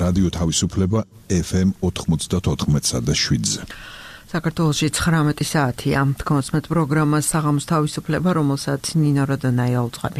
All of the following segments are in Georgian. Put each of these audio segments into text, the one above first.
რადიო თავისუფლება FM 94.7-ზე. საქართველოში 19 საათია. კონსმეთ პროგრამა საღამოს თავისუფლება, რომელსაც ნინო როდონაია უძღვები.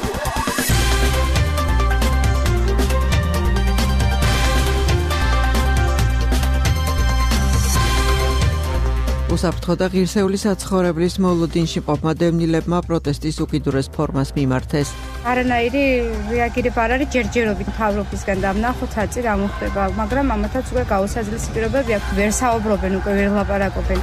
უსაფრთხო და ღირსეული საცხოვრებლის მოლოდინში მყოფმა დევნილებმა პროტესტის უკიდურეს ფორმას მიმართეს. არანაირი რეაგირება არ არის ჯერჯერობით მთავრობისგან და ვნახოთ აწი რა მოხდება, მაგრამ ამათაც უკვე გაუსაძლისი პირობები აქვს, ვერ საუბრობენ, უკვე ვერ ლაპარაკობენ.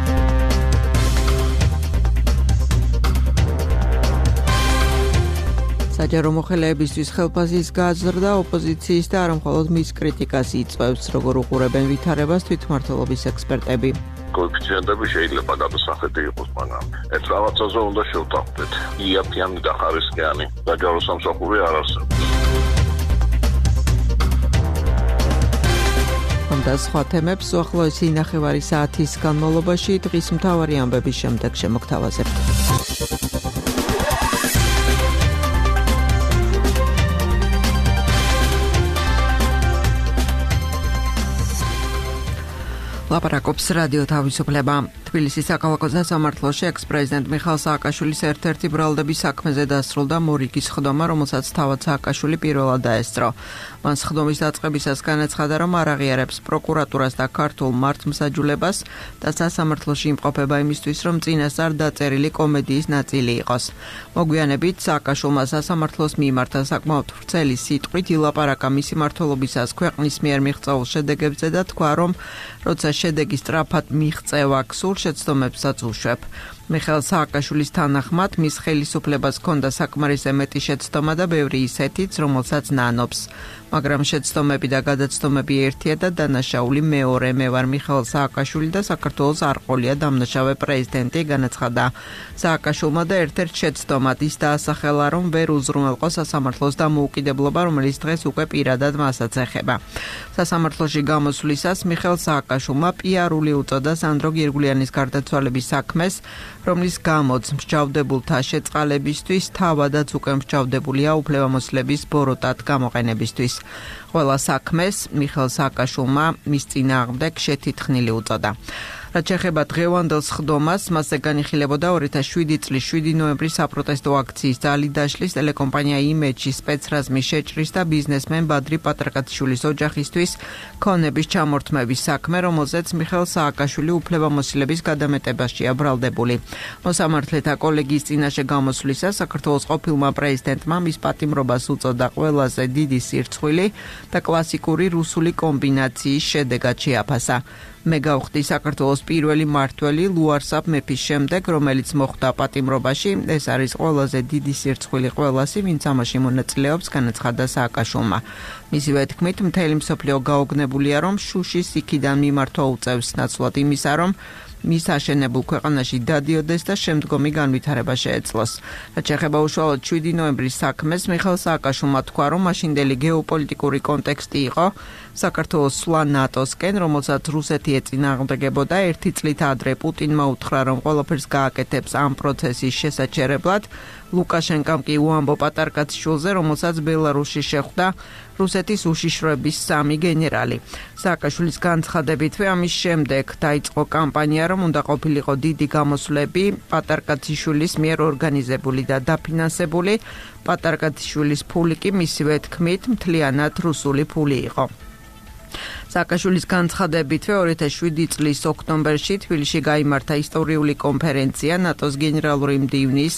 საჯარო მოხელეებისთვის ხელფასის გაზრდა ოპოზიციის და არა მხოლოდ მის კრიტიკას იწვევს, როგორ უყურებენ ვითარებას თვითმმართველობის ექსპერტები. Коэффициентები შეიძლება გადასახედი იყოს, მაგრამ ეს რაღაცაზე უნდა შევთანხმდეთ. იაფიანი და ხარისხიანი საჯარო სამსახური არ არსებობს. და სხვა თემებს უახლოესი ნახევარი საათის განმავლობაში დღის მთავარი ამბების შემდეგ შემოგთავაზებთ. ლაპარაკობს რადიო თავისუფლება. თბილისის საქალაქო სასამართლოში ექს-პრეზიდენტ მიხეილ სააკაშვილის ერთ-ერთი ბრალდების საქმეზე დასრულდა მორიგის სხდომა, რომელსაც თავად სააკაშვილი პირველად დაესწრო. მან სხდომის დაწყებისას განაცხადა, რომ არ აღიარებს პროკურატურას და ქართულ მართლმსაჯულებას და სასამართლოში იმყოფება იმისთვის, რომ წინასწარ დაწერილი კომედიის ნაწილი იყოს. მოგვიანებით სააკაშვილმა სასამართლოს მიმართა საკმაოდ ვრცელი სიტყვით ილაპარაკა მისი მმართველობისას ქვეყნის მიერ მიღწეულ შედეგებზე და თქვა, რომ როცა შედეგი სწრაფად მიღწევა გსურს, შეცდომებსაც უშვებ. მიხეილ სააკაშვილის თანახმად მის ხელისუფლებას ჰქონდა საკმარისზე მეტი შეცდომა და ბევრი ისეთიც, რომელსაც ნანობს. მაგრამ შეცდომები და გადაცდომები ერთია და დანაშაული მეორე. მე ვარ მიხეილ სააკაშვილი და საქართველოს არ ყოლია დამნაშავე პრეზიდენტი, განაცხადა სააკაშვილმა და ერთ-ერთ შეცდომად ის დაასახელა, რომ ვერ უზრუნველყო სასამართლოს დამოუკიდებლობა, რომელიც დღეს უკვე პირადად მასაც ეხება. სასამართლოში გამოსვლისას მიხეილ სააკაშვილმა პიარული უწოდა სანდრო გირგულიანის გარდაცვალების საქმეს, რომლის გამოც მსჯავრდებულთა შეწყალებისთვის თავადაც უკვე მსჯავრდებულია უფლებამოსილების ბოროტად გამოყენებისთვის. ყველა საქმეს მიხეილ სააკაშვილმა მის წინააღმდეგ შეთითხნილი უწოდა. რაც შეეხება დღევანდელ სხდომას, მასზე განიხილებოდა 2007 წლის 7 ნოემბრის საპროტესტო აქციის ძალიდაშლის ტელეკომპანია იმეჯის სპეცრაზმის შეჭრის და ბიზნესმენ ბადრი პატრაკათიშვილის ოჯახისთვის ქონების ჩამორთმევის საქმე, რომელზეც მიხეილ სააკაშვილი უფლებამოსილების გადამეტებაშია ბრალდებული. მოსამართლეთა კოლეგიის წინაშე გამოსვლისას საქართველოს ყოფილმა პრეზიდენტმა მის პატიმრობას უწოდა ყველაზე დიდი სირცხვილი და კლასიკური რუსული კომბინაციის შედეგად შეაფასა. მე გავხდი საქართველოს პირველი მმართველი ლუარსაბ მეფის შემდეგ, რომელიც მოხვდა პატიმრობაში. ეს არის ყველაზე დიდი სირცხვილი ყველასი, ვინც ამაში მონაწილეობს, განაცხადა სააკაშვილმა. მისივე თქმით, მთელი მსოფლიო გაოგნებულია, რომ შუშის იქიდან მიმართვა უწევს ნაცვლად იმისა, რომ მის აშენებულ ქვეყანაში დადიოდეს და შემდგომი განვითარება შეეძლოს. რაც შეეხება უშუალოდ 7 ნოემბრის საქმეს, მიხეილ სააკაშვილმა თქვა, რომ მაშინდელი გეოპოლიტიკური კონტექსტი იყო საქართველოს სვლა ნატოსკენ, რომელსაც რუსეთი ეწინააღმდეგებოდა. ერთი წლით ადრე პუტინმა უთხრა, რომ ყველაფერს გააკეთებს ამ პროცესის შესაჩერებლად. ლუკაშენკამ კი უამბო პატარკაციშვილზე, რომელსაც ბელარუსში შეხვდა რუსეთის უშიშროების 3 გენერალი. სააკაშვილის განცხადებითვე ამის შემდეგ დაიწყო კამპანია, რომ უნდა ყოფილიყო დიდი გამოსვლები პატარკაციშვილის მიერ ორგანიზებული და დაფინანსებული. პატარკაციშვილის ფული კი მისივე თქმით მთლიანად რუსული ფული იყო. სააკაშვილის განცხადებითვე 2007 წლის ოქტომბერში თბილისში გაიმართა ისტორიული კონფერენცია ნატოს გენერალური მდივნის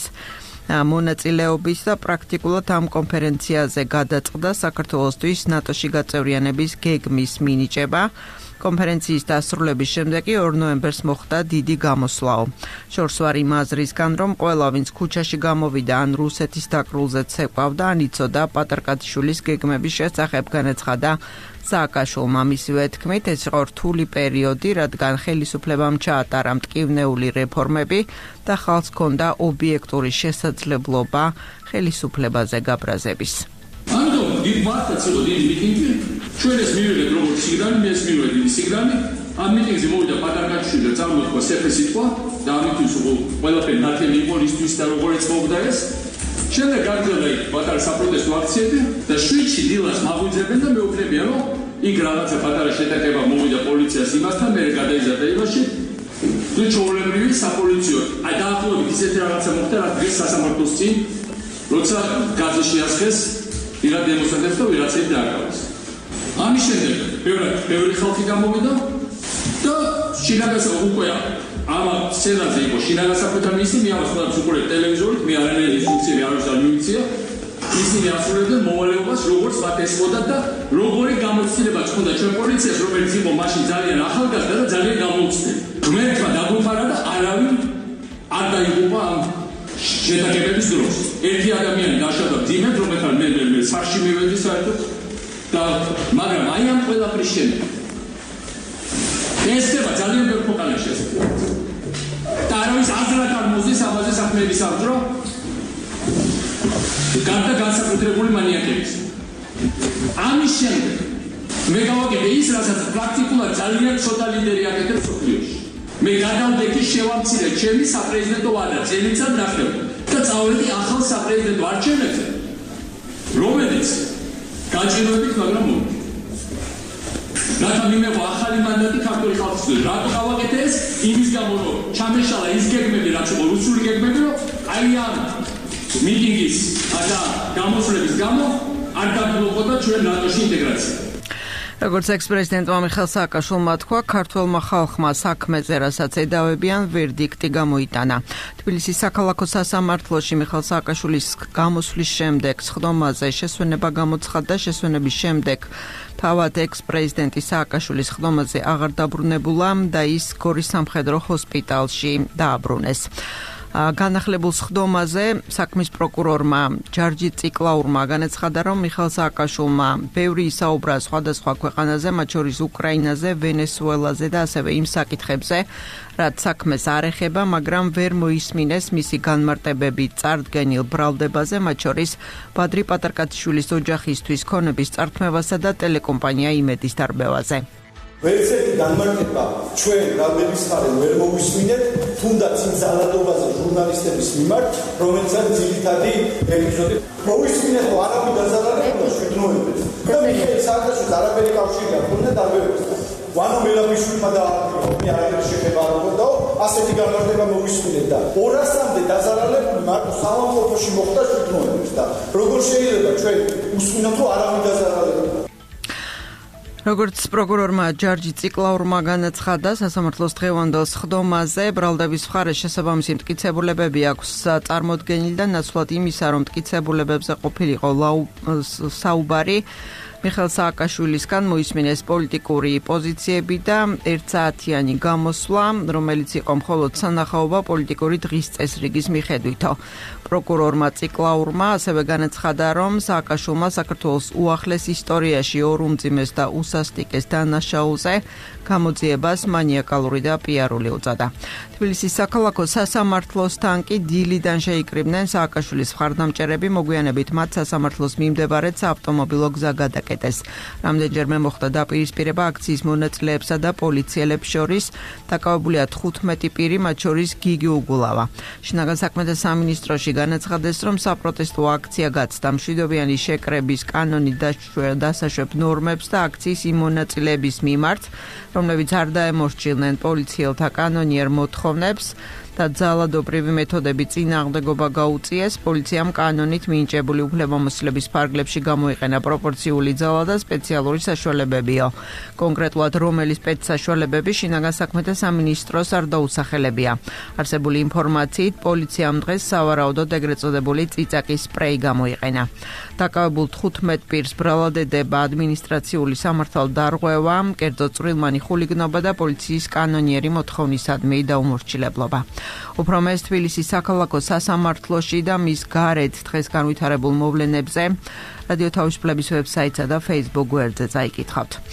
მონაწილეობის და პრაქტიკულად ამ კონფერენციაზე გადაწყდა საქართველოსთვის ნატოში გაწევრიანების გეგმის მინიჭება. კონფერენციის დასრულების შემდეგ 2 ნოემბერს მოხდა დიდი გამოსვლაო. შორს ვარ იმ აზრისგან, რომ ყველა ვინც ქუჩაში გამოვიდა ან რუსეთის დაკრულზე ცეკვავდა, ან იცოდა პატარკათიშვილის გეგმების შესახებ, განაცხადა სააკაშვილმა. მისივე თქმით, ეს იყო რთული პერიოდი, რადგან ხელისუფლებამ ჩაატარა მტკივნეული რეფორმები და ხალხს ჰქონდა ობიექტური შესაძლებლობა ხელისუფლებაზე გაბრაზების. ამიტომ დიდ მართლაც იყო დიდი მიტინგი. ჩვენ ეს მივიღეთ როგორც სიგნალი, მე ეს მივიღეთ დიდი სიგნალი. ამ მიტინგზე მოვიდა პატარკათიშვილი და წარმოთქვა სეფე-სიტყვა და ამისთვის ყველაფერი ნათელი იყო ისთვის და როგორც მოვდა ეს. შემდეგ გაგრძელდა პატარა საპროტესტო აქციები და შვიდში დილას მაგვიძებენ და მეუფლებიან, რომ იქ რაღაცა პატარა შეტაკება მოვიდა პოლიციას იმასთან, მე გადაიზარდა იმაში. თუ ჩვეულებრივი საპოლიციო, დაახლოებით ისეთი რაღაცა მოხდა, რაც დღეს სასამართლოს წინ, როცა გაზი შეასხეს ვიღაც დემონსტრანტებს და ვიღაცები დააკავეს. ამის შემდეგ ბევრი ხალხი გამოვიდა და შინაგასა უკვე ამ სცენაზე იყო შინაგასახვეთა მისი, მე ამას ყველაფერს უყურებ ტელევიზორით, მე არანაირი ინსტრუქცია არ აქვს და მიუცია. ისინი ასრულებდნენ მოვალეობას, როგორც მათ ესწოდათ და როგორი გამოცდილებაც ჰქონდა ჩვენ პოლიციას, რომელიც იყო მაშინ ძალიან ახალგაზრდა და ძალიან გამოუცდელი. ღმერთმა დაგუფარა და არავინ არ დაიღუპა ამ შეტაკებების დროს. ერთი ადამიანი დაშავდა მძიმედ, რომელთან მე სახლში მივედი საერთოდ და მაგრამ აი ამ ყველაფრის შემდეგ ეს ხდება ძალიან ბევრ ქვეყანაში ეს. და არავის აზრად არ მოდის ამაზე საქმეების აღძრო. გარდა განსაკუთრებული მანიაკების. ამის შემდეგ მე გავაკეთე ის, რასაც პრაქტიკულად ძალიან ცოტა ლიდერი აკეთებს სოფლიოში. მე გადავდექი შევამცირე ჩემი საპრეზიდენტო ვადა წელიწად ნახევარი და წავედი ახალ საპრეზიდენტო არჩევნებზე, რომელიც გაჭირვებით, მაგრამ მოვიდა. რათა მიმეღო ახალი მანდატი ქართული ხალხისთვის. რატო გავაკეთე ეს? იმის გამო, რომ ჩამეშალა ის გეგმები, რაც იყო რუსული გეგმები, რომ აი ამ მიტინგის და გამოსვლების გამო არ დაბლოკდა ჩვენ ნატოში ინტეგრაცია. როგორც ექს-პრეზიდენტმა მიხეილ სააკაშვილმა თქვა, ქართველმა ხალხმა საქმეზე, რასაც ედავებიან, ვერდიქტი გამოიტანა. თბილისის საქალაქო სასამართლოში მიხეილ სააკაშვილის გამოსვლის შემდეგ სხდომაზე შესვენება გამოცხადდა. შესვენების შემდეგ თავად ექს-პრეზიდენტი სააკაშვილის სხდომაზე აღარ დაბრუნებულა და ის გორის სამხედრო ჰოსპიტალში დააბრუნეს. განახლებულ სხდომაზე საქმის პროკურორმა ჯარჯი ციკლაურმა განაცხადა, რომ მიხეილ სააკაშვილმა ბევრი ისაუბრა სხვადასხვა ქვეყანაზე, მათ შორის უკრაინაზე, ვენესუელაზე და ასევე იმ საკითხებზე, რაც საქმეს არ ეხება, მაგრამ ვერ მოისმინეს მისი განმარტებები წარდგენილ ბრალდებაზე, მათ შორის ბადრი პატარკაციშვილის ოჯახისთვის ქონების წართმევასა და ტელეკომპანია იმედის დარბევაზე. ვერცერთი განმარტება ჩვენ ბრალდების ხარენ ვერ მოვისმინეთ, თუნდაც იმ ძალადობაზე ჟურნალისტების მიმართ, რომელიც არის ძირითადი ეპიზოდი. მოვისმინეთ, რომ არაფერი დაზარალებულა შვიდნოებებს. და მიხეილ სააკაშვილს არაფერი კავშირი არ ჰქონდა დარბევასთან. ვანო მელაბიშვილმა და მე არაფერი შეხება არ მქონდაო, ასეთი განმარტება მოვისმინეთ და 200-მდე დაზარალებული მარტო საავადმყოფოში მოხდა შვიდნოებებს და როგორ შეიძლება ჩვენ უსმინოთ, რომ არავინ დაზარალებულა. როგორც პროკურორმა ჯარჯი ციკლაურმა განაცხადა, სასამართლოს დღევანდელ სხდომაზე ბრალდების მხარეს შესაბამისი მტკიცებულებები აქვს წარმოდგენილი და ნაცვლად იმისა, რომ მტკიცებულებებზე ყოფილიყო საუბარი მიხეილ სააკაშვილისგან მოისმინეს პოლიტიკური პოზიციები და ერთსაათიანი გამოსვლა, რომელიც იყო მხოლოდ სანახაობა პოლიტიკური დღის წესრიგის მიხედვითო. პროკურორმა ციკლაურმა ასევე განაცხადა, რომ სააკაშვილმა საქართველოს უახლეს ისტორიაში ორ უმძიმეს და უსასტიკეს დანაშაულზე გამოძიებას მანიაკალური და პიარული უწოდა. თბილისის საქალაქო სასამართლოსთან კი დილიდან შეიკრიბნენ სააკაშვილის მხარდამჭერები, მოგვიანებით მათ სასამართლოს მიმდებარედ საავტომობილო გზა გადაკეტეს. რამდენჯერმე მოხდა დაპირისპირება აქციის მონაწილეებსა და პოლიციელებს შორის, დაკავებულია 15 პირი, მათ შორის გიგი უგულავა. შინაგან საქმეთა სამინისტროში განაცხადეს, რომ საპროტესტო აქცია გაცდა მშვიდობიანი შეკრების კანონი დასაშვებ ნორმებს და აქციის იმ მონაწილეების მიმართ, რომლებიც არ დაემორჩილნენ პოლიციელთა კანონიერ მოთხოვნებს და ძალადობრივი მეთოდები წინააღმდეგობა გაუწიეს, პოლიციამ კანონით მინიჭებული უფლებამოსილების ფარგლებში გამოიყენა პროპორციული ძალა და სპეციალური საშუალებებიო. კონკრეტულად რომელი სპეცსაშუალებები შინაგან საქმეთა სამინისტროს არ დაუსახელებია. არსებული ინფორმაციით, პოლიციამ დღეს სავარაუდოდ ეგრეთ წოდებული წიწაკის სპრეი გამოიყენა. დაკავებულ 15 პირს ბრალად ედება ადმინისტრაციული სამართალდარღვევა, კერძო წვრილმანი ხულიგნობა და პოლიციის კანონიერი მოთხოვნისადმი დაუმორჩილებლობა. უფრო მეტ თბილისის საქალაქო სასამართლოში და მის გარეთ დღეს განვითარებულ მოვლენებზე რადიო თავისუფლების ვებსაიტსა და Facebook გვერდზე წაიკითხავთ.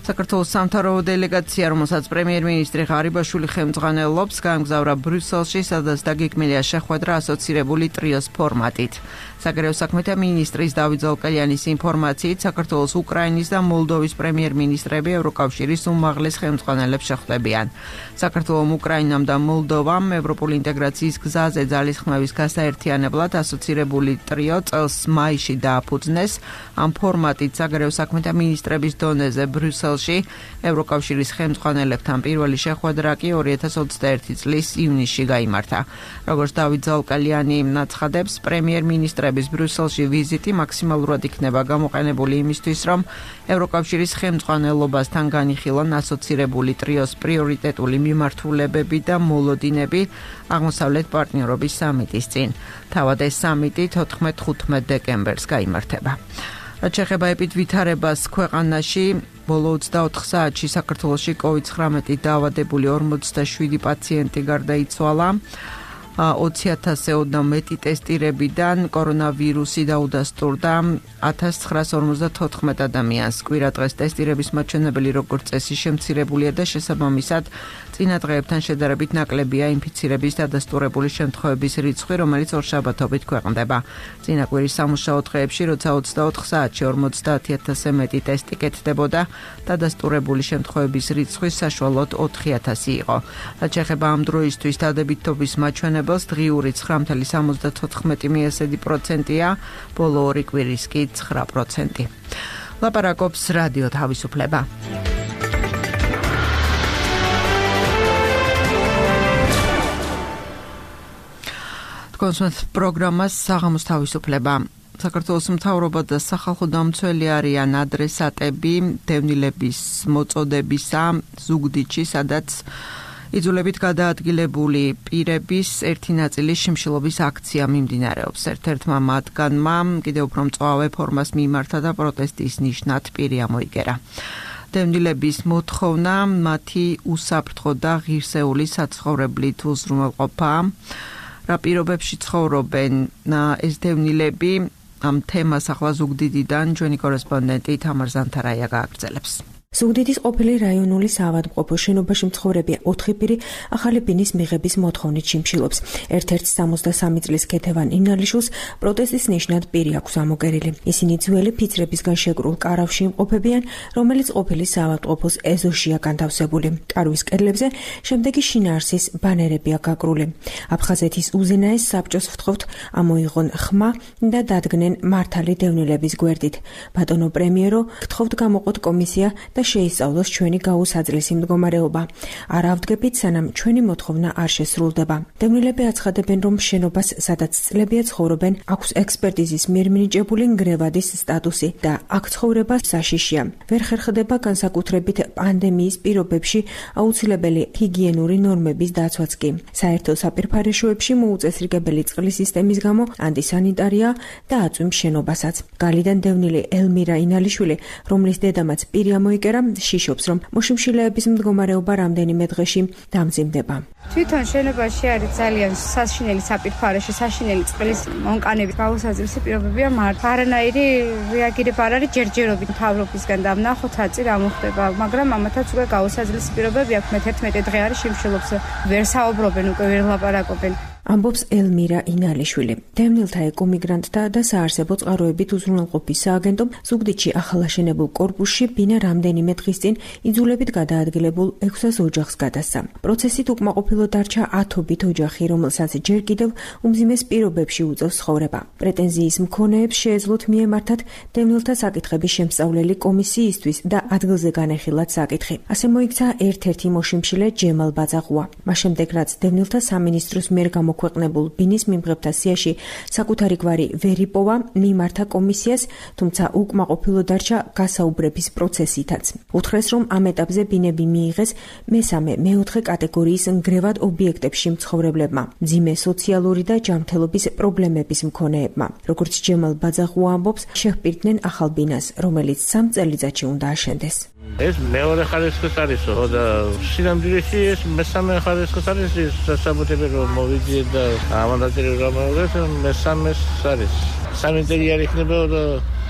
საქართველოს სამთავრობო დელეგაცია, რომელსაც პრემიერ-მინისტრი ღარიბაშვილი ხელმძღვანელობს, გაემგზავრა ბრიუსელში, სადაც დაგეგმილია შეხვედრა ასოცირებული ტრიოს ფორმატით. საგარეო საქმეთა მინისტრის დავით ზოლკალიანის ინფორმაციით, საქართველოს, უკრაინის და მოლდოვის პრემიერ-მინისტრები ევროკავშირის უმაღლეს ხელმძღვანელებს შეხვდებიან. საქართველოს, უკრაინამ და მოლდოვამ ევროპული ინტეგრაციის გზაზე ძალისხმევის გასაერთიანებლად ასოცირებული ტრიო წელს მაისში დააფუძნეს. ამ ფორმატით საგარეო საქმეთა მინისტრების დონეზე ბრიუსელში ევროკავშირის ხელმძღვანელებთან პირველი შეხვედრა კი 2021 წლის ივნისში გაიმართა. როგორც დავით ზოლკალიანი აცხადებს, პრემიერ-მინისტრების ბრიუსელში ვიზიტი მაქსიმალურად იქნება გამოყენებული იმისთვის, რომ ევროკავშირის ხელმძღვანელობასთან განიხილონ ასოცირებული ტრიოს პრიორიტეტული მიმართულებები და მოლოდინები აღმოსავლეთ პარტნიორობის სამიტის წინ. თავად ეს სამიტი 14-15 დეკემბერს გაიმართება. რაც შეეხება ეპიდვითარებას ქვეყანაში, ბოლო 24 საათში საქართველოში COVID-19 დაავადებული 47 პაციენტი გარდაიცვალა. 20,000-ოდნავ მეტი ტესტირებიდან კორონავირუსი დაუდასტურდა 1954 ადამიანს. კვირა დღეს ტესტირების მაჩვენებელი როგორც წესი შემცირებულია და შესაბამისად წინა დღეებთან შედარებით ნაკლებია ინფიცირების დადასტურებული შემთხვევების რიცხვი, რომელიც ორშაბათობით ქვეყნდება. წინა კვირის სამუშაო დღეებში, როცა 24 საათში 50,000-ზე მეტი ტესტი კეთდებოდა, დადასტურებული შემთხვევების რიცხვი საშუალოდ 4,000 იყო. რაც შეეხება ამ დროისთვის დადებითობის მაჩვენებელს, დღიური 9,74%-ია, ბოლო ორი კვირის კი 9%. ლაპარაკობს რადიო თავისუფლება. კონსულტ პროგრამას საღამოს თავისუფლება. საქართველოს მთავრობა და სახალხო დამცველი არიან ადრესატები დევნილების მოწოდებისა ზუგდიდში, სადაც იძულებით გადაადგილებული პირების ერთი ნაწილის შიმშილობის აქცია მიმდინარეობს. ერთ-ერთმა მათგანმა კიდევ უფრო მწვავე ფორმას მიმართა და პროტესტის ნიშნად პირი ამოიგერა. დევნილების მოთხოვნა მათი უსაფრთხო და ღირსეული საცხოვრებლით უზრუნველყოფა. რა პირობებში ცხოვრობენ ეს დევნილები? ამ თემას ახლა ზუგდიდიდან ჩვენი კორესპონდენტი თამარ ზანთარაია გააგრძელებს. ზუგდიდის ყოფილი რაიონული საავადმყოფო შენობაში მცხოვრები 4 პირი ახალი ბინის მიღების მოთხოვნით შიმშილობს. ერთ-ერთ 63 წლის ქეთევან ინალიშვილს პროტესტის ნიშნად პირი აქვს ამოგერილი. ისინი ძველი ფიცრებისგან შეკრულ კარავში იმყოფებიან, რომელიც ყოფილი საავადმყოფოს ეზოშია განთავსებული. კარვის კედლებზე შემდეგი შინაარსის ბანერებია გაკრული. აფხაზეთის უზენაეს საბჭოს ვთხოვთ ამოიღონ ხმა და დადგნენ მართალი დევნილების გვერდით. ბატონო პრემიერო, გთხოვთ გამოყოთ კომისია და შეისწავლოს ჩვენი გაუსაძლისი მდგომარეობა. არ ავდგებით, სანამ ჩვენი მოთხოვნა არ შესრულდება. დევნილები აცხადებენ, რომ შენობას, სადაც წლებია ცხოვრობენ, აქვს ექსპერტიზის მიერ მინიჭებული ნგრევადის სტატუსი და აქ ცხოვრება საშიშია. ვერ ხერხდება განსაკუთრებით პანდემიის პირობებში აუცილებელი ჰიგიენური ნორმების დაცვაც კი. საერთო საპირფარეშოებში მოუწესრიგებელი წყლის სისტემის გამო ანტისანიტარია და აწვიმს შენობასაც. გალიდან დევნილი ელმირა ინალიშვილი, რომლის დედამაც პირი ამოიგერა, შიშობს, რომ მოშიმშილეების მდგომარეობა რამდენიმე დღეში დამძიმდება. თვითონ შენობაში არის ძალიან საშინელი საპირფარეში, საშინელი წყლის მონკანების გაუსაძლისი პირობებია, მაგრამ არანაირი რეაგირება არ არის ჯერჯერობით მთავრობისგან და ვნახოთ აწი რა მოხდება, მაგრამ ამათაც უკვე გაუსაძლისი პირობები აქვს. მე 11 დღე არის შიმშილობს, ვერ საუბრობენ, უკვე ვერ ლაპარაკობენ. ამბობს ელმირა ინალიშვილი. დევნილთა ეკომიგრანტთა და საარსებო წყაროებით უზრუნველყოფის სააგენტომ ზუგდიდში ახალაშენებულ კორპუსში ბინა რამდენიმე დღის წინ იძულებით გადაადგილებულ 600 ოჯახს გადასცა. პროცესით უკმაყოფილო დარჩა 10-ობით ოჯახი, რომელსაც ჯერ კიდევ უმძიმეს პირობებში უწევს ცხოვრება. პრეტენზიის მქონეებს შეეძლოთ მიემართათ დევნილთა საკითხების შემსწავლელი კომისიისთვის და ადგილზე განეხილათ საკითხი. ასე მოიქცა ერთ-ერთი მოშიმშილე ჯემალ ბაძაღუა. მას შემდეგ რაც დევნილთა სამინისტროს მიერ ქვეყნებულ ბინის მიმღებთა სიაში საკუთარი გვარი ვერ იპოვა, მიმართა კომისიას, თუმცა უკმაყოფილო დარჩა გასაუბრების პროცესითაც. უთხრეს, რომ ამ ეტაპზე ბინები მიიღეს მესამე, მეოთხე კატეგორიის ნგრევად ობიექტებში მცხოვრებლებმა, მძიმე სოციალური და ჯანმრთელობის პრობლემების მქონეებმა. როგორც ჯემალ ბაძაღუა ამბობს, შეჰპირდნენ ახალ ბინას, რომელიც 3 წელიწადში უნდა აშენდეს. ეს მეორე ხარისხის არისო და სინამდვილეში ეს მესამე ხარისხის არის სასაბუთები რომ მოვიძიეთ და ამანდატები რომ მოვიძიეთ მესამეს არის. სამი წელი არ იქნება და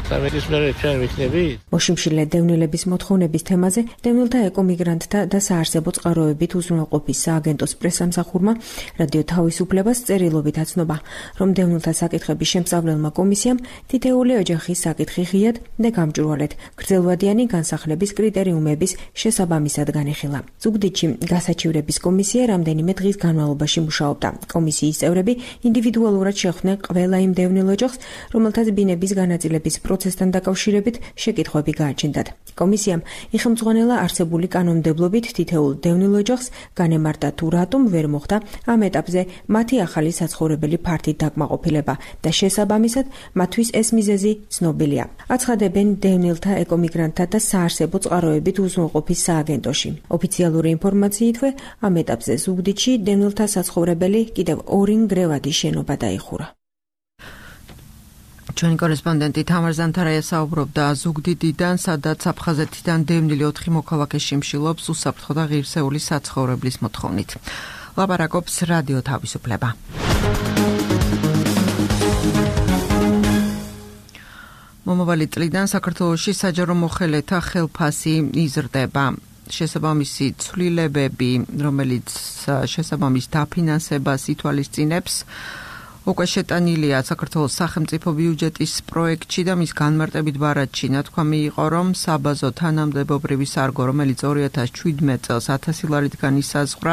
სამეთის მერე ჩვენ ვიქნებით. მოშიმშილე დევნილების მოთხოვნების თემაზე დევნილთა ეკომიგრანტთა და საარსებო წყაროებით უზრუნველყოფის სააგენტოს პრესამსახურმა რადიო თავისუფლებას წერილობით აცნობა, რომ დევნილთა საკითხების შემსწავლელმა კომისიამ თითეული ოჯახის საკითხი ღიად და გამჭვირვალედ გრძელვადიანი განსახლების კრიტერიუმების შესაბამისად განიხილა. ზუგდიდში გასაჩივრების კომისია რამდენიმე დღის განმავლობაში მუშაობდა. კომისიის წევრები ინდივიდუალურად შეხვდნენ ყველა იმ დევნილ ოჯახს, რომელთაც ბინების განაწილების პროცესთან დაკავშირებით შეკითხვები გააჩნდათ. კომისიამ იხელმძღვანელა არსებული კანონმდებლობით თითოეულ დევნილ ოჯახს განემართა თუ რატომ ვერ მოხდა ამ ეტაპზე მათი ახალი საცხოვრებელი ფართით დაკმაყოფილება და შესაბამისად მათთვის ეს მიზეზი ცნობილია. აცხადებენ დევნილთა ეკომიგრანტთა და საარსებო წყაროებით უზრუნველყოფის სააგენტოში. ოფიციალური ინფორმაციითვე ამ ეტაპზე ზუგდიდში დევნილთა საცხოვრებელი კიდევ 2 ნგრევადი შენობა დაიხურა. ჩვენი კორესპონდენტი თამარ ზანთარაია საუბრობდა ზუგდიდიდან, სადაც აფხაზეთიდან დევნილი 4 მოქალაქე შიმშილობს უსაფრთხო და ღირსეული საცხოვრებლის მოთხოვნით. ლაპარაკობს რადიო თავისუფლება. მომავალი წლიდან საქართველოში საჯარო მოხელეთა ხელფასი იზრდება. შესაბამისი ცვლილებები, რომელიც შესაბამის დაფინანსებას ითვალისწინებს, უკვე შეტანილია საქართველოს სახელმწიფო ბიუჯეტის პროექტში და მის განმარტებით ბარათში ნათქვამი იყო, რომ საბაზო თანამდებობრივი სარგო, რომელიც 2017 წელს 1000 ლარიდან ისაზღვრა,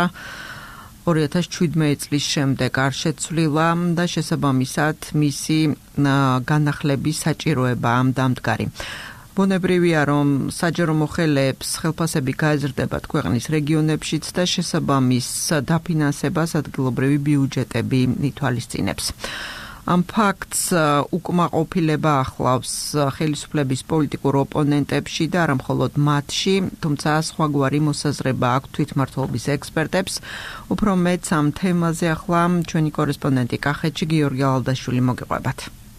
2017 წლის შემდეგ არ შეცვლილა და შესაბამისად მისი განახლების საჭიროებაა დამდგარი. ბუნებრივია, რომ საჯარო მოხელეებს ხელფასები გაეზრდებათ ქვეყნის რეგიონებშიც და შესაბამის დაფინანსებას ადგილობრივი ბიუჯეტები ითვალისწინებს. ამ ფაქტს უკმაყოფილება ახლავს ხელისუფლების პოლიტიკურ ოპონენტებში და არა მხოლოდ მათში, თუმცა სხვაგვარი მოსაზრება აქვს თვითმმართველობის ექსპერტებს. უფრო მეც ამ თემაზე ახლა ჩვენი კორესპონდენტი კახეთში გიორგი ალდაშვილი მოგიყვებათ.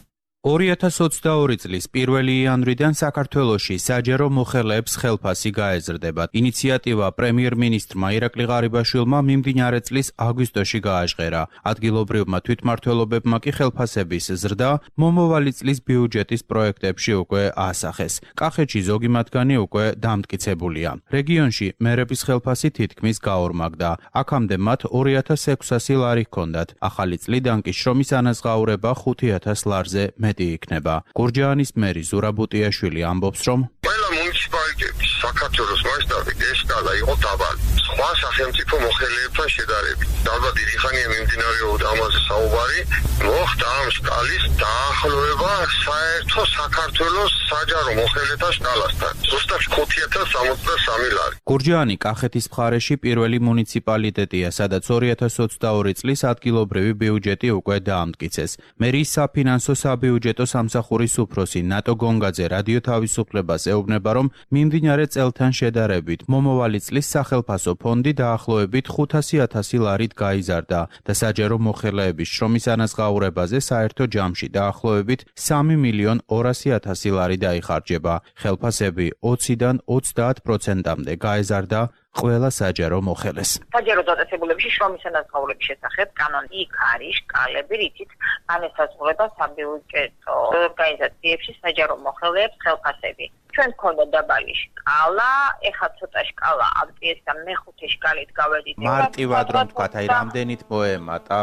2022 წლის 1 იანვრიდან საქართველოში საჯარო მოხელეებს ხელფასი გაეზრდება. ინიციატივა პრემიერ-მინისტრმა ირაკლი ღარიბაშვილმა მიმდინარე წლის აგვისტოში გააჟღერა. ადგილობრივმა თვითმმართველობებმა კი ხელფასების ზრდა მომავალი წლის ბიუჯეტის პროექტებში უკვე აასახეს. კახეთში ზოგი მათგანი უკვე დამტკიცებულია. რეგიონში მერების ხელფასი თითქმის გაორმაგდა. აქამდე მათ 2600 ლარი ჰქონდათ. ახალი წლიდან კი შრომის ანაზღაურება 5000 ლარზე იქნება. გურჯაანის მერი ზურაბუტიაშვილი ამბობს, რომ ყველა მუნიციპალიტეტის საქართველოს მასშტაბით ეს სკალა იყო დაბალი. სხვა სახელმწიფო მოხელეებთან შედარებით. ალბათ დიდი ხანია მიმდინარეობდა ამაზე საუბარი, მოხდა ამ სკალის დაახლოება საერთო საქართველოს საჯარო მოხელეთა სკალასთან. ზუსტად 5063 ლარი. გურჯაანი კახეთის მხარეში პირველი მუნიციპალიტეტია, სადაც 2022 წლის ადგილობრივი ბიუჯეტი უკვე დაამტკიცეს. მერის საფინანსო საბიუჯეტო სამსახურის უფროსი ნატო გონგაძე რადიო თავისუფლებას ეუბნება, რომ მიმდინარე წელთან შედარებით მომავალი წლის სახელფასო ფონდი დაახლოებით 500.000 ლარით გაიზარდა და საჯარო მოხელეების შრომის ანაზღაურებაზე საერთო ჯამში დაახლოებით 3.200.000 ლარი დაიხარჯება. ხელფასები 20-დან 30%-მდე გაეზარდა ყველა საჯარო მოხელეს. საჯარო დაწესებულებებში შრომის ანაზღაურების შესახებ კანონი იქ არის შკალები, რითიც განესაზღვრება საბიუჯეტო ორგანიზაციებში საჯარო მოხელეებს ხელფასები. ჩვენ გქონდა დაბალი შკალა, ეხლა ცოტა შკალა აბტიესა მეხუთე შკალით გავედით. მარტივად რომ თქვათ, აი რამდენით მოემატა?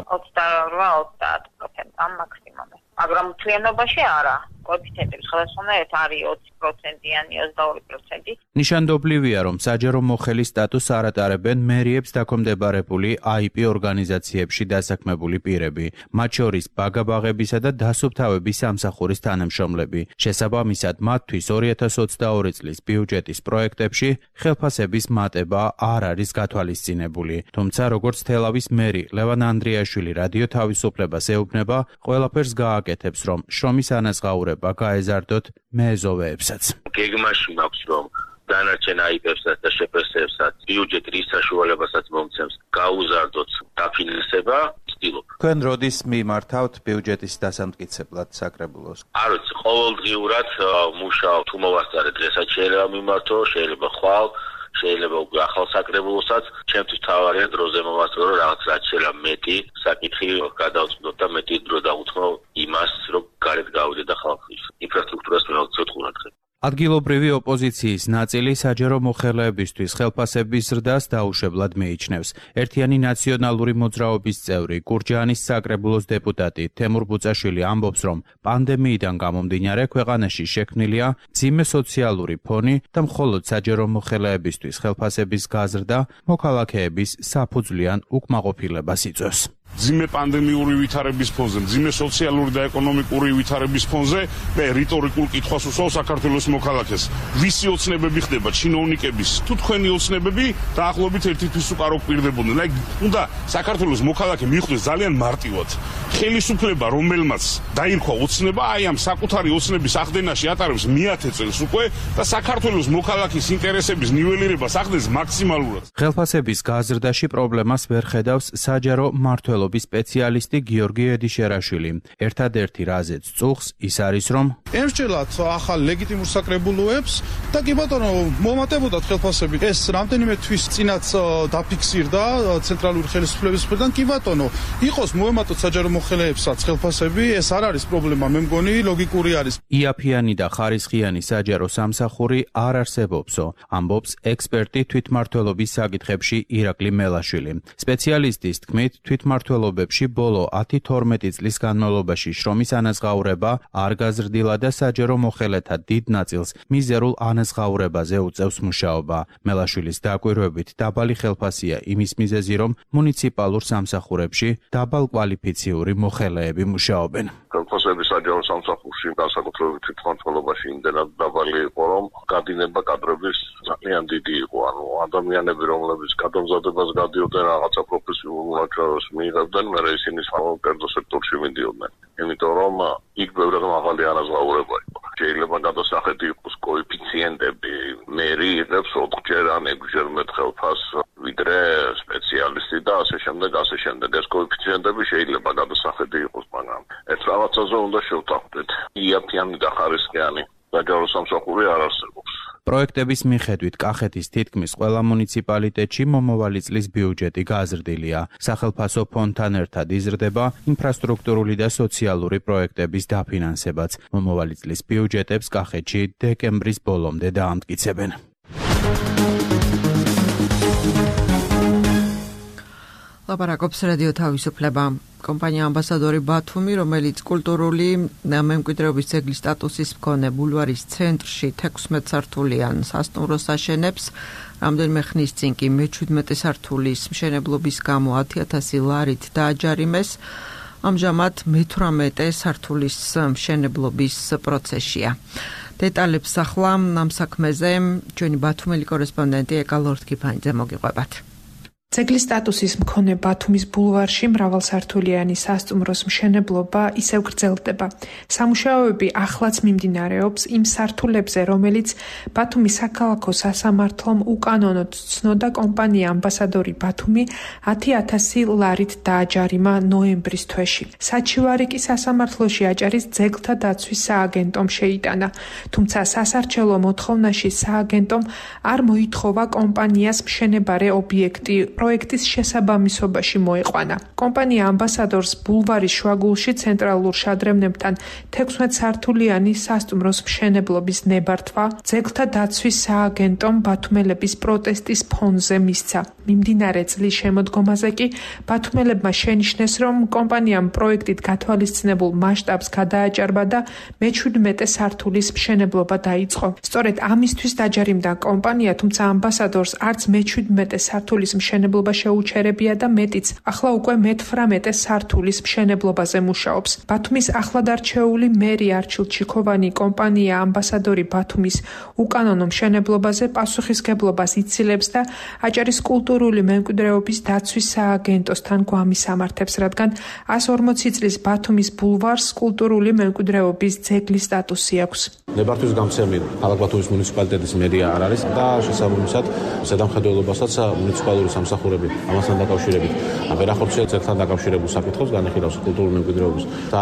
28-30% ამ მაქსიმუმი. მაგრამ მთლიანობაში არა. კოეფიციენტები სხვადასხვანაირად არის 20%-იანი, 22%. ნიშანდობლივია, რომ საჯარო მოხელის სტატუსს არ ატარებენ მერიებს დაქვემდებარებული IP ორგანიზაციებში დასაქმებული პირები, მათ შორის ბაგაბაღებისა და დასუფთავების სამსახურის თანამშრომლები. შესაბამისად, მათთვის 2022 წლის ბიუჯეტის პროექტებში ხელფასების მატება არ არის გათვალისწინებული. თუმცა, როგორც თელავის მერი ლევან ანდრიაშვილი რადიო თავისუფლებას ეუბნება, ყველაფერს გააკეთებს, რომ შრომის ანაზღაურება გაეზარდოთ მეზოვეებსაც. გეგმაში მაქვს, რომ დანარჩენ აიპებსაც და შეფასებსაც ბიუჯეტის საშუალებასაც მომცემს გაუზარდოთ დაფინანსება. თქვენ როდის მიმართავთ ბიუჯეტის დასამტკიცებლად საკრებულოს? არ ვიცი, ყოველდღიურად მუშაობ, თუ მოვასწარე დღესაც შეიძლება მიმართო, შეიძლება ხვალ, შეიძლება უკვე ახალ საკრებულოსაც. ჩემთვის თავარია დროზე მოვასწრო, რომ რაღაც რაც შეიძლება მეტი საკითხი გადავწყვეტო და მეტი დრო დავუთმო იმას, რომ გარეთ გავიდე და ხალხის ინფრასტრუქტურას მივაღწევ. ადგილობრივი ოპოზიციის ნაწილი საჯარო მოხელეებისთვის ხელფასების ზრდას დაუშვებლად მიიჩნევს. ერთიანი ნაციონალური მოძრაობის წევრი, გურჯაანის საკრებულოს დეპუტატი თემურ ბუწაშვილი ამბობს, რომ პანდემიიდან გამომდინარე ქვეყანაში შექმნილია მძიმე სოციალური ფონი და მხოლოდ საჯარო მოხელეებისთვის ხელფასების გაზრდა მოქალაქეების საფუძვლიან უკმაყოფილებას იწვევს. მძიმე პანდემიური ვითარების ფონზე, მძიმე სოციალური და ეკონომიკური ვითარების ფონზე მე რიტორიკულ კითხვას უსვავ საქართველოს მოქალაქეს. ვისი ოცნებები ხდება ჩინოვნიკების თუ თქვენი ოცნებები დაახლოებით ერთისთვის უკარო გვპირდებოდნენ. უნდა საქართველოს მოქალაქე მიხვდეს ძალიან მარტივად. ხელისუფლება, რომელმაც დაირქვა ოცნება, აი ამ საკუთარი ოცნების ახდენაში ატარებს მეათე წელს უკვე და საქართველოს მოქალაქის ინტერესების ნიველირებას ახდენს მაქსიმალურად. ხელფასების გაზრდაში პრობლემას ვერ ხედავს საჯარო მმართველობის სპეციალისტი გიორგი ედიშერაშვილი. ერთადერთი რაზეც წუხს ის არის, რომ ემსჯელათ ახალ ლეგიტიმურ საკრებულოებს და კი ბატონო მომატებოდათ ხელფასები. ეს რამდენიმე თვის წინაც დაფიქსირდა ცენტრალური ხელისუფლების მხრიდან. კი ბატონო, იყოს მოემატოთ საჯარო მოხელეებსაც ხელფასები, ეს არ არის პრობლემა, მე მგონი ლოგიკური არის. იაფიანი და ხარისხიანი საჯარო სამსახური არ არსებობსო, ამბობს ექსპერტი თვითმმართველობის საკითხებში ირაკლი მელაშვილი. სპეციალისტის თქმით, თვითმმართველობებში ბოლო 10-12 წლის განმავლობაში შრომის ანაზღაურება არ გაზრდილა და საჯარო მოხელეთა დიდ ნაწილს მიზერულ ანაზღაურებაზე უწევს მუშაობა. მელაშვილის დაკვირვებით დაბალი ხელფასია იმის მიზეზი, რომ მუნიციპალურ სამსახურებში დაბალკვალიფიციური მოხელეები მუშაობენ. ხელფასები საჯარო სამსახურში განსაკუთრებით თვითმმართველობაში იმდენად დაბალი იყო, რომ გადინება კადრების ძალიან დიდი იყო. ანუ ადამიანები, რომლებიც გადამზადებას გადიოდნენ რაღაცა პროფესიულ მუშაობას მიიღებდნენ, მერე ისინი საკერძო სექტორში მიდიოდნენ. იმიტომ რომ იქ ბევრად მაღალი ანაზღაურება იყო. შეიძლება გადასახედი იყოს კოეფიციენტები, მერი იღებს 4-ჯერ ან 6-ჯერ მეტ ხელფასს ვიდრე სპეციალისტი და ასე შემდეგ. ეს კოეფიციენტები შეიძლება გადასახედი იყოს, მაგრამ ეს რაღაცაზე უნდა შევთანხმდეთ. იაფიანი და ხარისხიანი საჯარო სამსახური არ არსებობს. პროექტების მიხედვით კახეთის თითქმის ყველა მუნიციპალიტეტში მომავალი წლის ბიუჯეტი გაზრდილია. სახელფასო ფონდთან ერთად იზრდება ინფრასტრუქტურული და სოციალური პროექტების დაფინანსებაც. მომავალი წლის ბიუჯეტებს კახეთში დეკემბრის ბოლომდე დაამტკიცებენ. ლაპარაკობს რადიო თავისუფლება. კომპანია ამბასადორი ბათუმი, რომელიც კულტურული მემკვიდრეობის ძეგლის სტატუსის მქონე ბულვარის ცენტრში 16 სართულიან სასტუმროს აშენებს, რამდენიმე ხნის წინ კი მე-17 სართულის მშენებლობის გამო 10,000 ლარით დააჯარიმეს. ამჟამად მე-18 სართულის მშენებლობის პროცესია. დეტალებს ახლა ამ საქმეზე ჩვენი ბათუმელი კორესპონდენტი ეკა ლორთქიფანიძე მოგიყვებათ. ძეგლის სტატუსის მქონე ბათუმის ბულვარში მრავალსართულიანი სასტუმროს მშენებლობა ისევ გრძელდება. სამუშაოები ახლაც მიმდინარეობს იმ სართულებზე, რომელიც ბათუმის საქალაქო სასამართლომ უკანონოდ ცნოდა კომპანია ამბასადორი ბათუმი 10,000 ლარით დააჯარიმა ნოემბრის თვეში. საჩივარი კი სასამართლოში აჭარის ძეგლთა დაცვის სააგენტომ შეიტანა, თუმცა სასარჩელო მოთხოვნაში სააგენტომ არ მოითხოვა კომპანიას მშენებარე ობიექტი პროექტის შესაბამისობაში მოეყვანა. კომპანია ამბასადორს ბულვარის შუაგულში ცენტრალურ შადრევნებთან 16 სართულიანი სასტუმროს მშენებლობის ნებართვა ძეგლთა დაცვის სააგენტომ ბათუმელების პროტესტის ფონზე მისცა. მიმდინარე წლის შემოდგომაზე კი ბათუმელებმა შენიშნეს, რომ კომპანიამ პროექტით გათვალისწინებულ მასშტაბს გადააჭარბა და მე-17 სართულის მშენებლობა დაიწყო. სწორედ ამისთვის დაჯარიმდა კომპანია, თუმცა ამბასადორს არც მე-17 სართულის მშენებლობა შეუჩერებია და მეტიც, ახლა უკვე მე-18 სართულის მშენებლობაზე მუშაობს. ბათუმის ახლადარჩეული მერი არჩილ ჩიქოვანი კომპანია ამბასადორი ბათუმის უკანონო მშენებლობაზე პასუხისგებლობას იცილებს და აჭარის კულტურული მემკვიდრეობის დაცვის სააგენტოსთან გვამის ამართებს, რადგან 140 წლის ბათუმის ბულვარს კულტურული მემკვიდრეობის ძეგლის სტატუსი აქვს. ნებართვის გამცემი ქალაქ ბათუმის მუნიციპალიტეტის მერია არ არის და შესაბამისად ზედამხედველობასაც მუნიციპალური სამსახურები ამასთან დაკავშირებით ვერ ახორციელებს ძეგლთან დაკავშირებულ საკითხებს, განიხილავს კულტურული მემკვიდრეობის სააგენტო.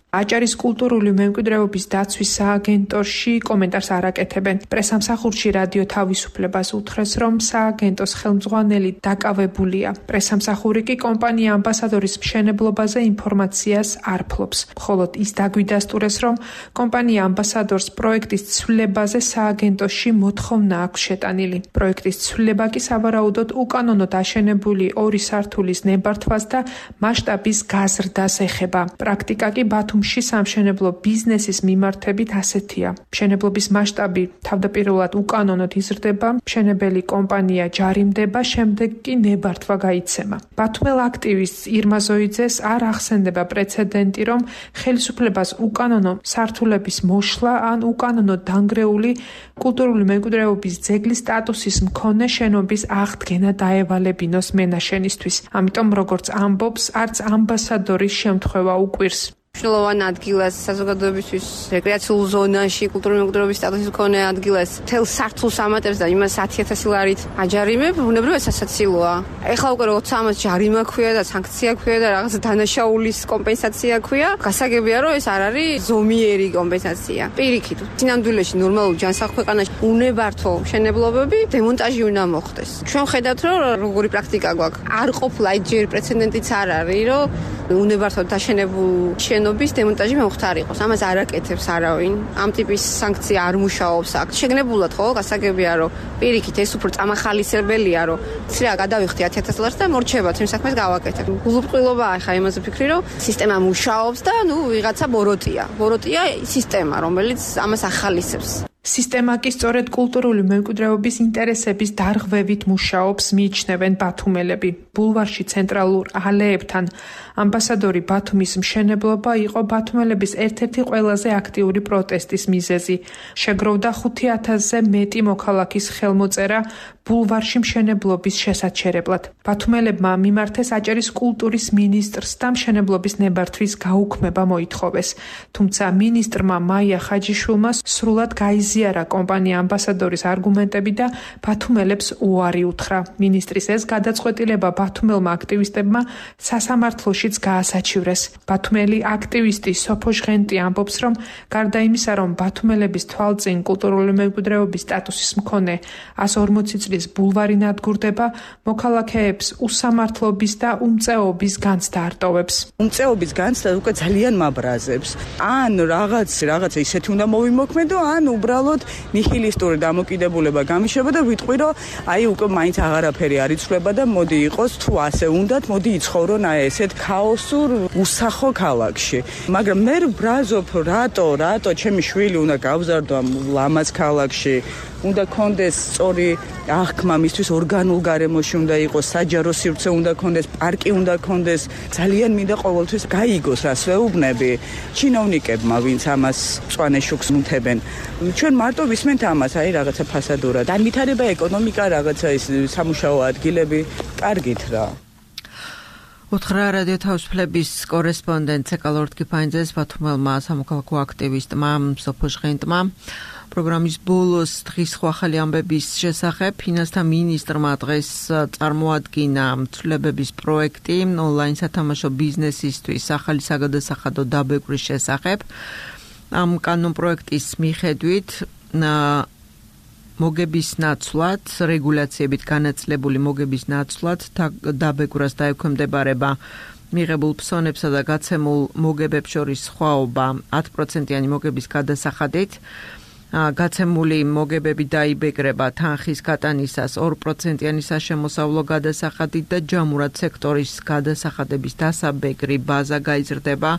აჭარის კულტურული მემკვიდრეობის დაცვის სააგენტოში კომენტარს არ აკეთებენ. პრესამსახურში რადიო თავისუფლებას უთხრეს, რომ სააგენტოს ხელმძღვანელი დაკავებულია. პრესამსახური კი კომპანია ამბასადორის მშენებლობაზე ინფორმაციას არ ფლობს. მხოლოდ ის დაგვიდასტურეს, რომ კომპანია ამბასადორს პროექტის ცვლილებაზე სააგენტოში მოთხოვნა აქვს შეტანილი. პროექტის ცვლილება კი სავარაუდოდ უკანონოდ აშენებული 2 სართულის ნებართვას და მასშტაბის გაზრდას ეხება. პრაქტიკა კი ბათუმში სამშენებლო ბიზნესის მიმართებით ასეთია. მშენებლობის მასშტაბი თავდაპირველად უკანონოდ იზრდება, მშენებელი კომპანია ჯარიმდება, შემდეგ კი ნებართვა გაიცემა. ბათუმელ აქტივისტს ირმა ზოიძეს არ ახსენდება პრეცედენტი, რომ ხელისუფლებას უკანონო სართულების მოშლა ან უკანონო დანგრეული კულტურული მემკვიდრეობის ძეგლის სტატუსის მქონე შენობის აღდგენა დაევალებინოს მენაშენისთვის. ამიტომ, როგორც ამბობს, არც ამბასადორის შემთხვევა უკვირს. მნიშვნელოვან ადგილას საზოგადოებისთვის რეკრეაციულ ზონაში კულტურული მემკვიდრეობის სტატუსის მქონე ადგილას თელ სართულს ამატებს და იმას 10,000 ლარით აჯარიმებ, ბუნებრივად სასაცილოა. ეხლა უკვე როცა ამას ჯარიმა ქვია და სანქცია ქვია და რაღაც დანაშაულის კომპენსაცია ქვია, გასაგებია რომ ეს არ არის ზომიერი კომპენსაცია. პირიქით, სინამდვილეში ნორმალურ ჯანსაღ ქვეყანაში უნებართვო მშენებლობები დემონტაჟი უნდა მოხდეს. ჩვენ ხედავთ რომ როგორი პრაქტიკა გვაქვს. არ ყოფილა ჯერ პრეცედენტიც არ არის, რომ უნებართვოდ დაშენებულ შენობის დემონტაჟი მოხდარიყოს. ამას არ აკეთებს არავინ. ამ ტიპის სანქცია არ მუშაობს აქ. შეგნებულად ხო, გასაგებია რომ პირიქით ეს უფრო წამახალისებელია, რომ ცრა გადავიხდი 10,000 ლარს და მორჩება თემ საქმეს გავაკეთებ. გულუბრყვილობაა ხა იმაზე ფიქრი, რომ სისტემა მუშაობს და ვიღაცა ბოროტია. ბოროტია სისტემა, რომელიც ამას ახალისებს. სისტემა კი სწორედ კულტურული მემკვიდრეობის ინტერესების დარღვევით მუშაობს, მიიჩნევენ ბათუმელები. ბულვარში ცენტრალურ ალეებთან ამბასადორი ბათუმის მშენებლობა იყო ბათუმელების ერთ-ერთი ყველაზე აქტიური პროტესტის მიზეზი. შეგროვდა 5,000-ზე მეტი მოქალაქის ხელმოწერა ბულვარში მშენებლობის შესაჩერებლად. ბათუმელებმა მიმართეს აჭარის კულტურის მინისტრს და მშენებლობის ნებართვის გაუქმება მოითხოვეს. თუმცა მინისტრმა მაია ხაჯიშვილმა სრულად გაიზიარა კომპანია ამბასადორის არგუმენტები და ბათუმელებს უარი უთხრა. მინისტრის ეს გადაწყვეტილება ბათუმელმა აქტივისტებმა სასამართლოშიც გაასაჩივრეს. ბათუმელი აქტივისტი სოფო ჟღენტი ამბობს, რომ გარდა იმისა, რომ ბათუმელების თვალწინ კულტურული მემკვიდრეობის სტატუსის მქონე 140 წლის ბულვარი ნადგურდება, მოქალაქეებს უსამართლობის და უმწეობის განცდა არტოვებს. უმწეობის განცდა უკვე ძალიან მაბრაზებს. ან რაღაცა ისეთი უნდა მოვიმოქმედო, ან უბრალოდ ნიჰილისტური დამოკიდებულება გამიშება და ვიტყვი, რომ აი უკვე მაინც აღარაფერი არ იცვლება და მოდი იყოს, თუ ასე უნდათ, მოდი იცხოვრონ აი ესეთ ქაოსურ უსახო ქალაქში. მაგრამ მე ვბრაზობ, რატო ჩემი შვილი უნდა გავზარდო ამ ლამაზ ქალაქში? უნდა კონდეს სწორი აღქმა მისთვის ორგანულ გარემოში უნდა იყოს, საჯარო სივრცე უნდა კონდეს, პარკი უნდა კონდეს. ძალიან მინდა ყოველთვის გაიგოს რას ვეუბნები ჩინოვნიკებმა, ვინც ამას მწვანე შუქს მუთებენ. ჩვენ მარტო ვისმენთ ამას, აი რაღაცა ფასადურად. განვითარება ეკონომიკა, რაღაცა ის სამუშაო ადგილები, კარგით რა. უთხრა რადიო თავისუფლების კორესპონდენტ ცეკალორდ კიფაინძეს ბათუმელმა სამოქალაქო აქტივისტმა სოფო ჟღენტმა. პროგრამის ბოლოს დღის ახალი ამბების შესახებ ფინანსთა მინისტრმა დღეს წარმოადგინა ცვლილებების პროექტი ონლაინ სათამაშო ბიზნესისთვის ახალი საგადასახადო დაბეკვრის შესახებ. ამ კანონპროექტის მიხედვით მოგების ნაცვლად, რეგულაციებით განაწილებული მოგების ნაცვლად დაბეკვრას დაექვემდებარება მიღებულ ფსონებსა და გაცემულ მოგებებს შორის სხვაობა 10%-იანი მოგების გადასახადით. გაცემული მოგებები დაიბეკრება თანხის გატანისას 2%-იანი საშემოსავლო გადასახადით და ჯამურად სექტორის გადასახადების დასაბეკრი ბაზა გაიზრდება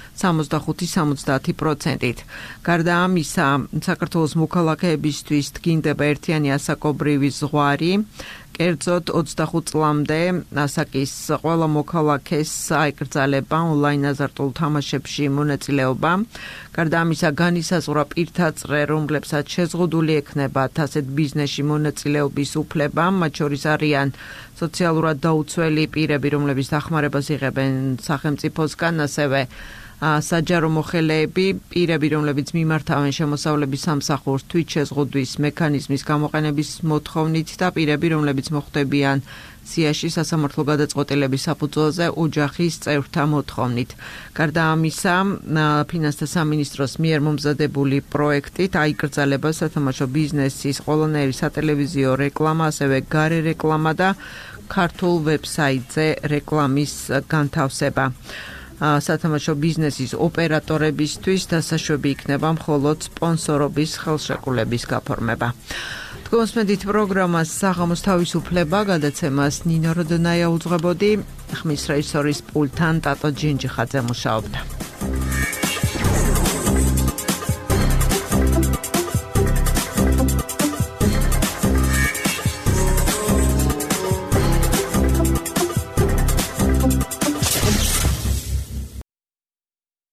65-70%-ით. გარდა ამისა, საქართველოს მოქალაქეებისთვის დგინდება ერთიანი ასაკობრივი ზღვარი. კერძოდ 25 წლამდე ასაკის ყველა მოქალაქეს აიკრძალება ონლაინ აზარტულ თამაშებში მონაწილეობა. გარდა ამისა, განისაზღვრა პირთა წრე, რომლებსაც შეზღუდული ექნებათ ასეთ ბიზნესში მონაწილეობის უფლება, მათ შორის არიან სოციალურად დაუცველი პირები, რომლებიც დახმარებას იღებენ სახელმწიფოსგან, ასევე საჯარო მოხელეები, პირები, რომლებიც მიმართავენ შემოსავლების სამსახურს თვით შეზღუდვის მექანიზმის გამოყენების მოთხოვნით და პირები, რომლებიც მოხვდებიან სიაში სასამართლო გადაწყვეტილების საფუძველზე ოჯახის წევრთა მოთხოვნით. გარდა ამისა, ფინანსთა სამინისტროს მიერ მომზადებული პროექტით აიკრძალება სათამაშო ბიზნესის ყველანაირი სატელევიზიო რეკლამა, ასევე გარე რეკლამა და ქართულ ვებსაიტზე რეკლამის განთავსება. სათამაშო ბიზნესის ოპერატორებისთვის დასაშვები იქნება მხოლოდ სპონსორობის ხელშეკრულების გაფორმება. გოსმედით პროგრამას საღამოს თავისუფლება გადაცემას ნინო როდონაია უძღვებოდი, ხმის რეჟისორის პულტთან ტატო ჯინჯიხაძე მუშაობდა.